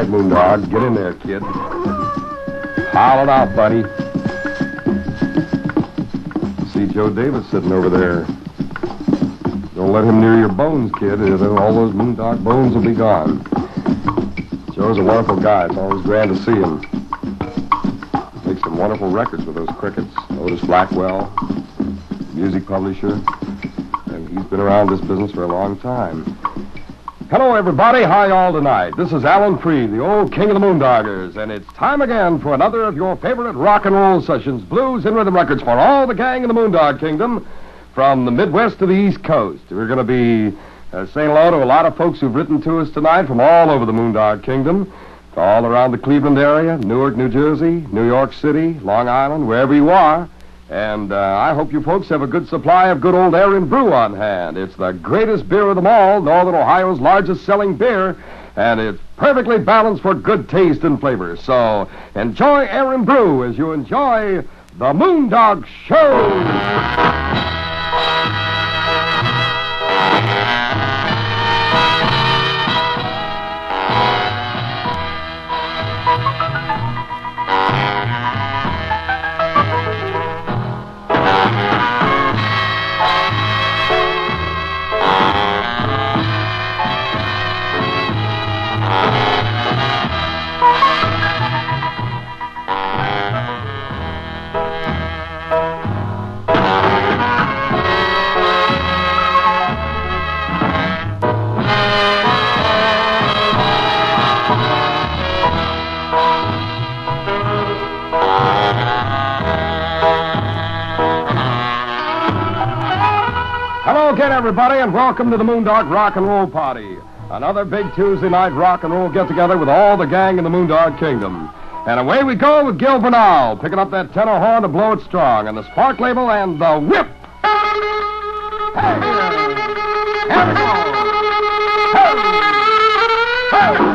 right, Moondog. Get in there, kid. Howl it out, buddy. See Joe Davis sitting over there. Don't let him near your bones, kid. All those Moondog bones will be gone. Joe's a wonderful guy. It's always grand to see him. Makes some wonderful records with those crickets. Otis Blackwell, music publisher. And he's been around this business for a long time. Hello, everybody. How y'all tonight? This is Alan Freed, the old king of the Moondoggers, and it's time again for another of your favorite rock and roll sessions, blues and rhythm records for all the gang in the Moondog Kingdom, from the Midwest to the East Coast. We're going to be saying hello to a lot of folks who've written to us tonight from all over the Moondog Kingdom, all around the Cleveland area, Newark, New Jersey, New York City, Long Island, wherever you are. And I hope you folks have a good supply of good old Erin Brew on hand. It's the greatest beer of them all, Northern Ohio's largest selling beer, and it's perfectly balanced for good taste and flavor. So enjoy Erin Brew as you enjoy the Moondog Show. Again, everybody, and welcome to the Moondog Rock and Roll Party. Another big Tuesday night rock and roll get-together with all the gang in the Moondog Kingdom. And away we go with Gil Bernal, picking up that tenor horn to blow it strong, and the Spark label and the whip. Hey, here we go. Hey, hey.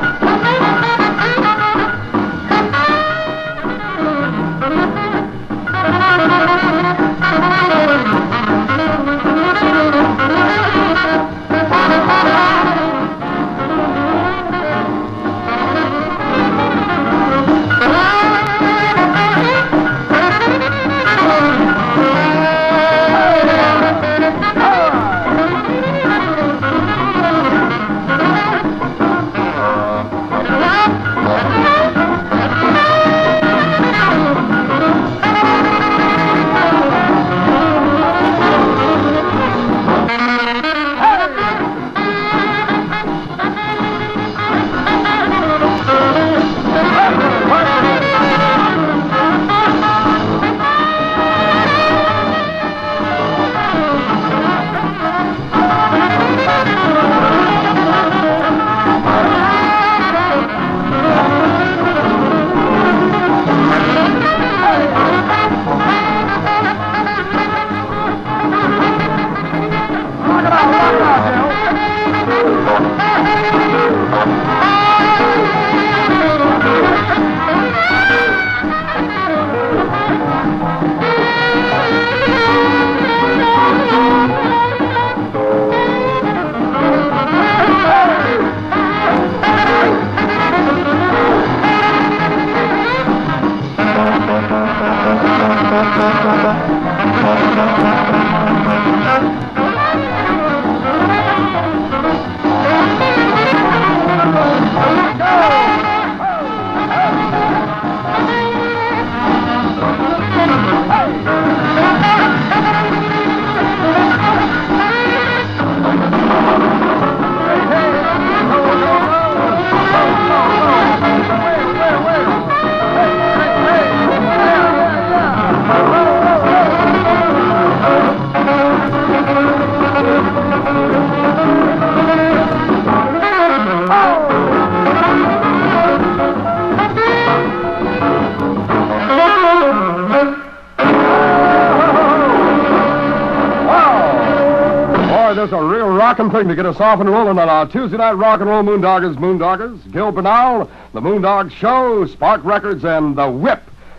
Rockin' thing to get us off and rolling on our Tuesday night rock and roll Moondoggers. Gil Bernal, the Moondog Show, Spark Records, and the Whip.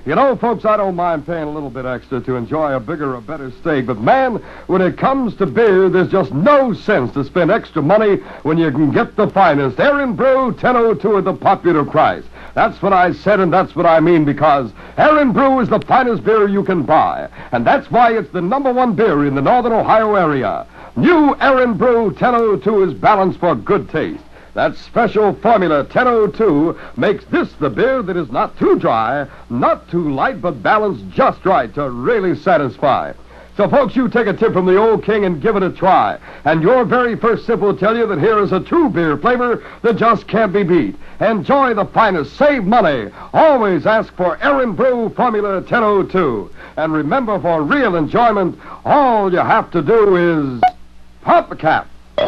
You know, folks, I don't mind paying a little bit extra to enjoy a bigger or better steak, but man, when it comes to beer, there's just no sense to spend extra money when you can get the finest Aaron Brew 1002 at the popular price. That's what I said, and that's what I mean, because Aaron Brew is the finest beer you can buy, and that's why it's the #1 beer in the northern Ohio area. New Aaron Brew 1002 is balanced for good taste. That special formula 1002 makes this the beer that is not too dry, not too light, but balanced just right to really satisfy. So, folks, you take a tip from the old king and give it a try. And your very first sip will tell you that here is a true beer flavor that just can't be beat. Enjoy the finest. Save money. Always ask for Aaron Brew Formula 1002. And remember, for real enjoyment, all you have to do is pop the cap.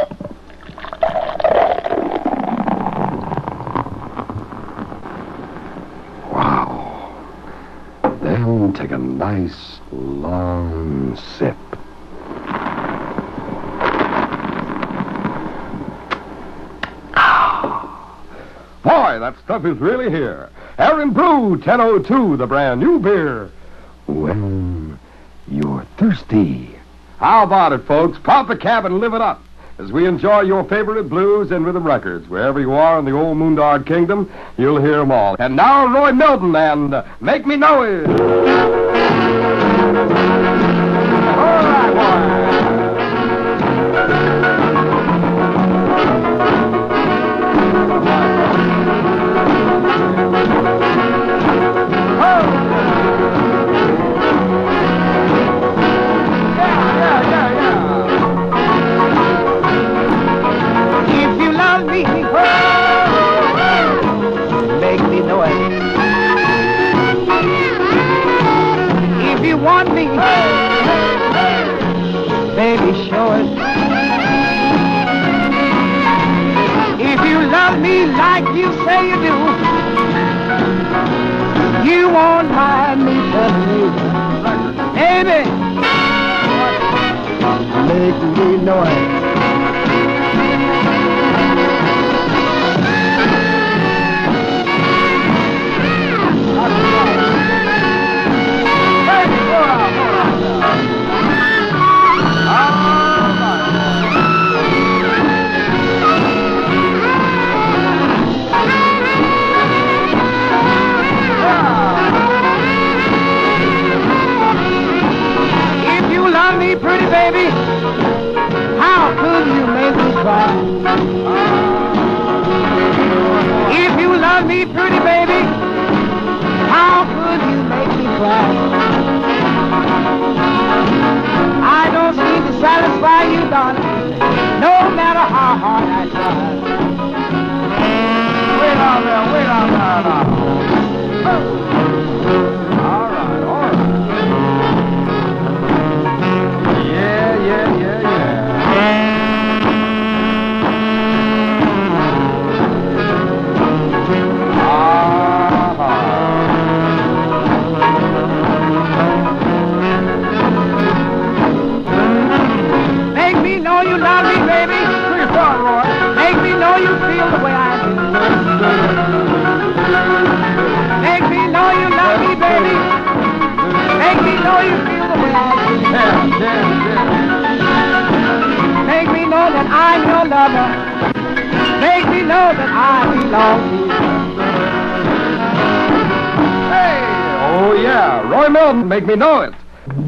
Then take a nice, long sip. Boy, that stuff is really here. Aaron Brew 1002, the brand new beer. When you're thirsty. How about it, folks? Pop a cap and live it up as we enjoy your favorite blues and rhythm records. Wherever you are in the old Moondog Kingdom, you'll hear them all. And now Roy Milton and Make Me Know It. All right, boy. Want me, baby, show it. If you love me like you say you do, you won't mind me telling you, baby, make me know it. Pretty baby, how could you make me cry? If you love me, pretty baby, how could you make me cry? I don't seem to satisfy you, darling, no matter how hard I try. Wait on there now. All right. Make me know you love me, baby. Make me know you feel the way I do. Make me know you love me, baby. Make me know you feel the way I do. Make me know that I'm your lover. Make me know that I belong to you. Hey, oh yeah, Roy Milton, Make Me Know It.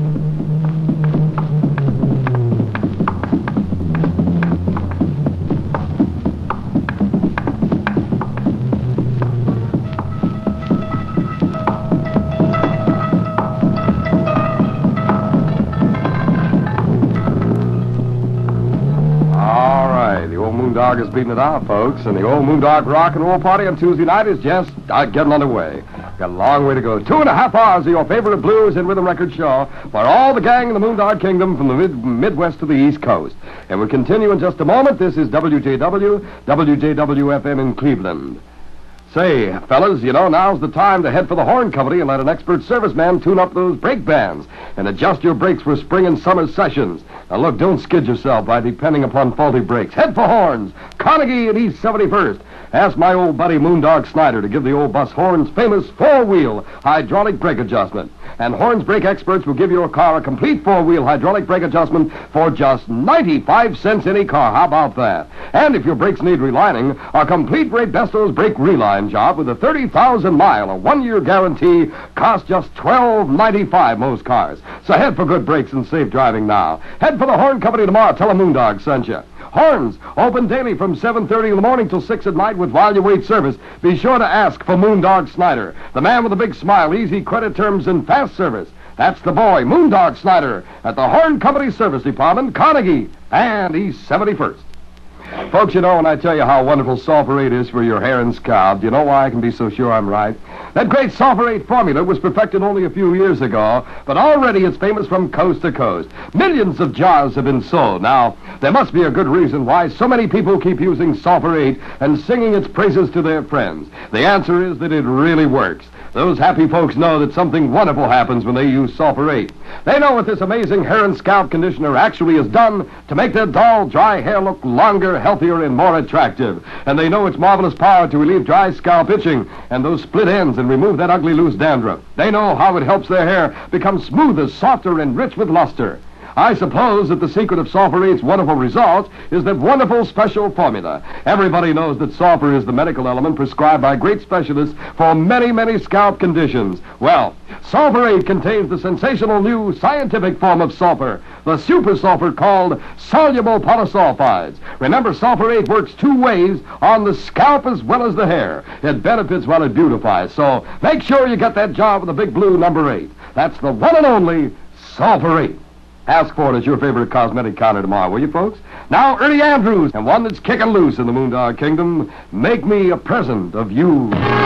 Moondog is beating it out, folks, and the old Moondog Rock and Roll Party on Tuesday night is just getting underway. Got a long way to go. 2.5 hours of your favorite blues and rhythm record show for all the gang in the Moondog Kingdom from the Midwest to the East Coast. And we'll continue in just a moment. This is WJW, WJW-FM in Cleveland. Say, fellas, now's the time to head for the Horn Company and let an expert serviceman tune up those brake bands and adjust your brakes for spring and summer sessions. Now, look, don't skid yourself by depending upon faulty brakes. Head for Horns, Carnegie and East 71st. Ask my old buddy Moondog Snyder to give the old bus Horns' famous four-wheel hydraulic brake adjustment. And Horns brake experts will give your car a complete four-wheel hydraulic brake adjustment for just 95 cents any car. How about that? And if your brakes need relining, a complete Rabesto's brake reline job with a 30,000-mile, a one-year guarantee costs just $12.95 most cars. So head for good brakes and safe driving now. Head for the Horn Company tomorrow. Tell them Moondog sent you. Horns, open daily from 7:30 in the morning till 6 at night with while you wait service. Be sure to ask for Moondog Snyder, the man with the big smile, easy credit terms, and fast service. That's the boy, Moondog Snyder, at the Horn Company Service Department, Carnegie and East 71st. Folks, when I tell you how wonderful Sulphur-8 is for your hair and scalp, do you know why I can be so sure I'm right? That great Sulphur-8 formula was perfected only a few years ago, but already it's famous from coast to coast. Millions of jars have been sold. Now, there must be a good reason why so many people keep using Sulphur-8 and singing its praises to their friends. The answer is that it really works. Those happy folks know that something wonderful happens when they use Sulphur-8. They know what this amazing hair and scalp conditioner actually has done to make their dull, dry hair look longer, healthier, and more attractive. And they know its marvelous power to relieve dry scalp itching and those split ends and remove that ugly loose dandruff. They know how it helps their hair become smoother, softer, and rich with luster. I suppose that the secret of Sulphur-8's wonderful results is that wonderful special formula. Everybody knows that sulfur is the medical element prescribed by great specialists for many, many scalp conditions. Well, Sulphur-8 contains the sensational new scientific form of sulfur, the super sulfur called soluble polysulfides. Remember, Sulphur-8 works two ways on the scalp as well as the hair. It benefits while it beautifies. So make sure you get that jar with the big blue number 8. That's the one and only Sulphur-8. Ask for it at your favorite cosmetic counter tomorrow, will you, folks? Now, Ernie Andrews, and one that's kicking loose in the Moondog Kingdom, Make Me a Present of You.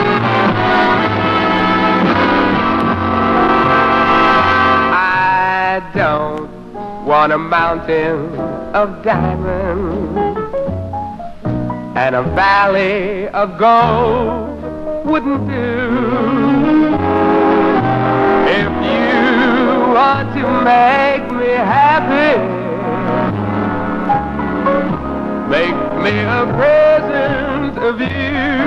I don't want a mountain of diamonds and a valley of gold wouldn't do. If you want to make me happy, make me a present of you.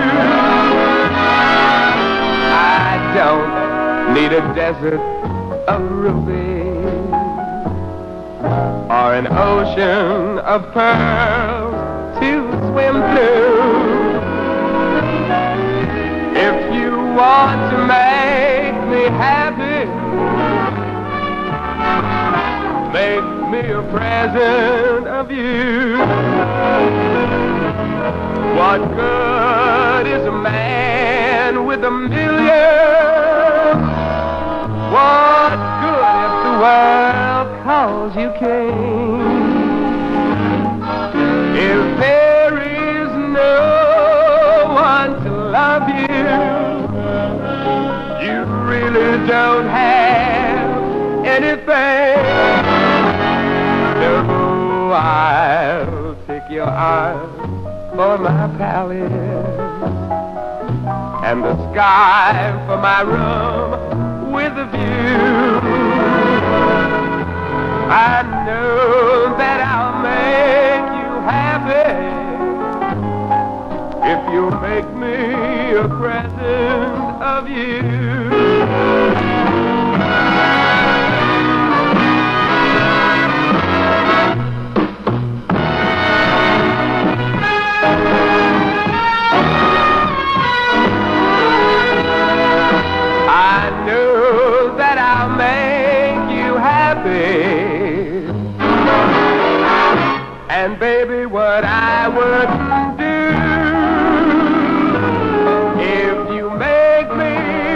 I don't need a desert of rubies or an ocean of pearls to swim through. If you want to make me happy, make me a present of you. What good is a man with a million? What good if the world calls you king? If there is no one to love you, you really don't have anything. No, I'll take your arm for my palette and the sky for my room with a view. I know that I'll make you happy if you make me a present of you. I know that I'll make you happy, and baby, what I wouldn't do if you make me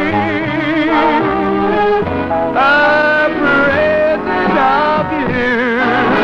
a present of you.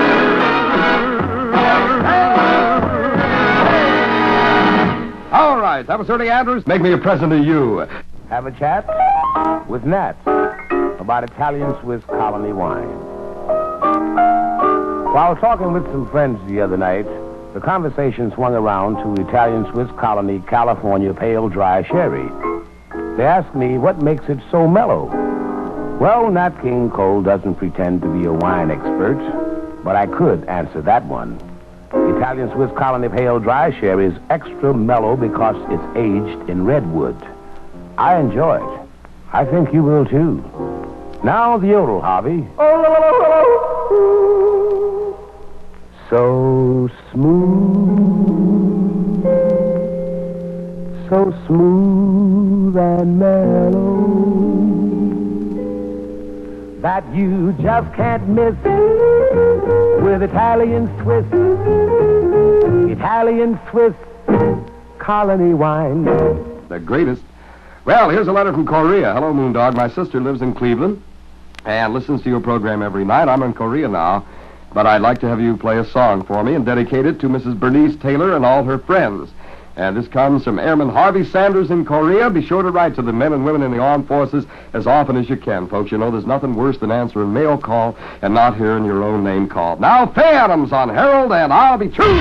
All right, that was Ernie Andrews. Make me a present of you. Have a chat with Nat about Italian Swiss colony wine. While talking with some friends the other night, the conversation swung around to Italian Swiss Colony California Pale Dry Sherry. They asked me what makes it so mellow. Well, Nat King Cole doesn't pretend to be a wine expert, but I could answer that one. Italian Swiss Colony Pale Dry Sherry is extra mellow because it's aged in redwood. I enjoy it. I think you will, too. Now the yodel, Harvey. So smooth, so smooth and mellow that you just can't miss with Italian Swiss Colony wine. The greatest. Well, here's a letter from Korea. Hello, Moondog. My sister lives in Cleveland and listens to your program every night. I'm in Korea now, but I'd like to have you play a song for me and dedicate it to Mrs. Bernice Taylor and all her friends. And this comes from Airman Harvey Sanders in Korea. Be sure to write to the men and women in the armed forces as often as you can, folks. You know, there's nothing worse than answering mail call and not hearing your own name called. Now, Faye Adams on Harold, and I'll be true.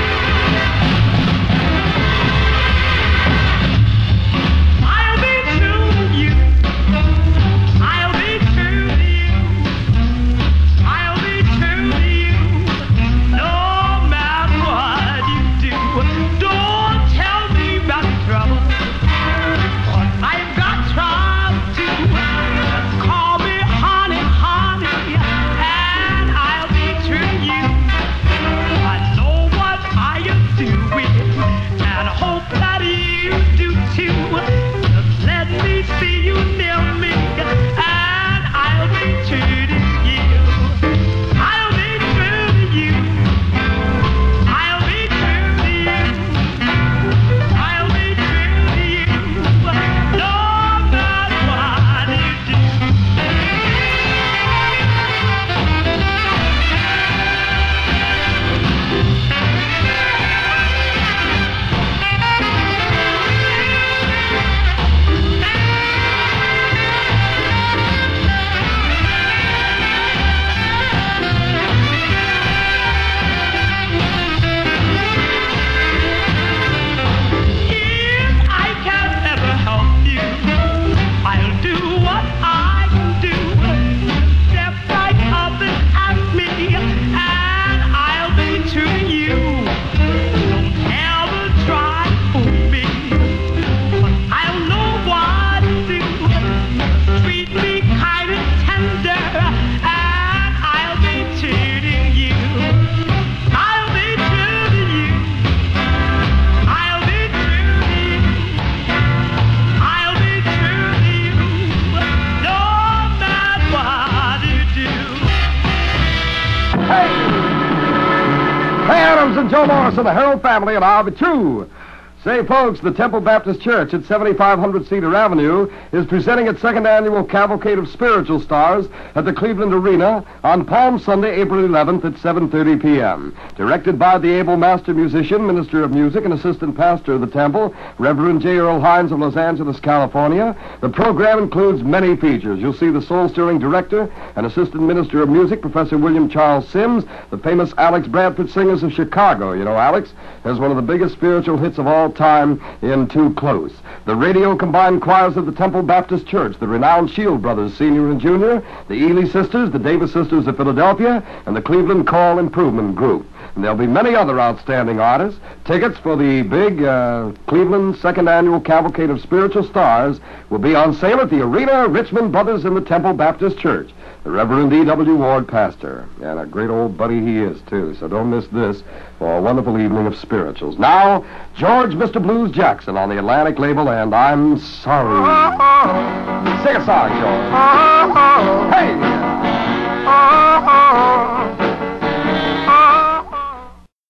And Joe Morris of the Harold family, and I'll be true. Say, folks, the Temple Baptist Church at 7500 Cedar Avenue is presenting its second annual Cavalcade of Spiritual Stars at the Cleveland Arena on Palm Sunday, April 11th at 7:30 p.m. Directed by the able master musician, minister of music, and assistant pastor of the temple, Reverend J. Earl Hines of Los Angeles, California. The program includes many features. You'll see the soul-stirring director and assistant minister of music, Professor William Charles Sims, the famous Alex Bradford Singers of Chicago. You know, Alex has one of the biggest spiritual hits of all time in Too Close. The radio combined choirs of the Temple Baptist Church, the renowned Shield Brothers, Senior and Junior, the Ely Sisters, the Davis Sisters of Philadelphia, and the Cleveland Call Improvement Group. And there'll be many other outstanding artists. Tickets for the big Cleveland second annual Cavalcade of Spiritual Stars will be on sale at the Arena, Richmond Brothers, and the Temple Baptist Church. The Reverend E.W. Ward, pastor. And a great old buddy he is, too. So don't miss this for a wonderful evening of spirituals. Now, George Mr. Blues Jackson on the Atlantic label, and I'm sorry. Sing a song, George. Hey!